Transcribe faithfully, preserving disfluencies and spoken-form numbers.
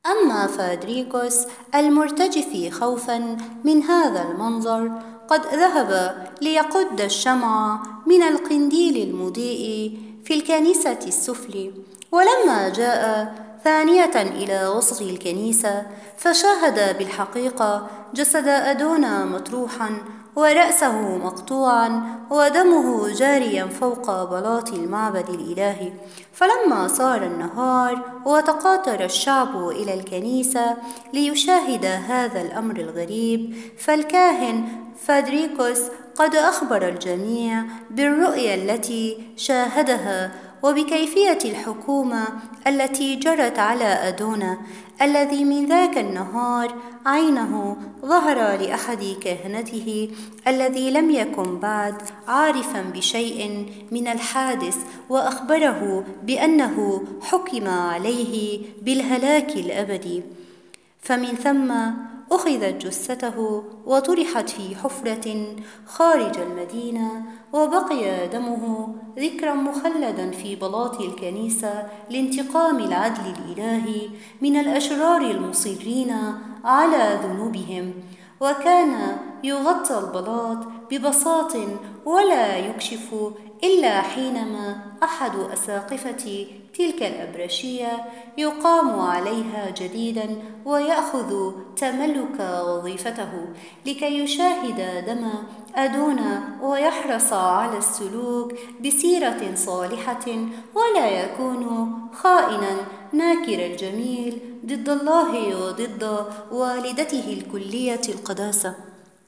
أما فادريكوس المرتجف خوفا من هذا المنظر قد ذهب ليقد الشمع من القنديل المضيء في الكنيسة السفلى، ولما جاء ثانية إلى وسط الكنيسة فشاهد بالحقيقة جسد أدونا مطروحا ورأسه مقطوعا ودمه جاريا فوق بلاط المعبد الإلهي. فلما صار النهار وتقاطر الشعب إلى الكنيسة ليشاهد هذا الأمر الغريب، فالكاهن فادريكوس قد أخبر الجميع بالرؤيا التي شاهدها وبكيفية الحكومة التي جرت على أدونا، الذي من ذاك النهار عينه ظهر لأحد كهنته الذي لم يكن بعد عارفا بشيء من الحادث، وأخبره بأنه حكم عليه بالهلاك الأبدي. فمن ثم أخذت جثته وطرحت في حفرة خارج المدينة، وبقي دمه ذكرا مخلدا في بلاط الكنيسة لانتقام العدل الإلهي من الأشرار المصرين على ذنوبهم. وكان يغطى البلاط ببساط ولا يكشف إلا حينما أحد أساقفة تلك الأبرشية يقام عليها جديدا ويأخذ تملك وظيفته لكي يشاهد دم أدونا ويحرص على السلوك بسيرة صالحة ولا يكون خائنا ناكر الجميل ضد الله وضد والدته الكلية القداسة.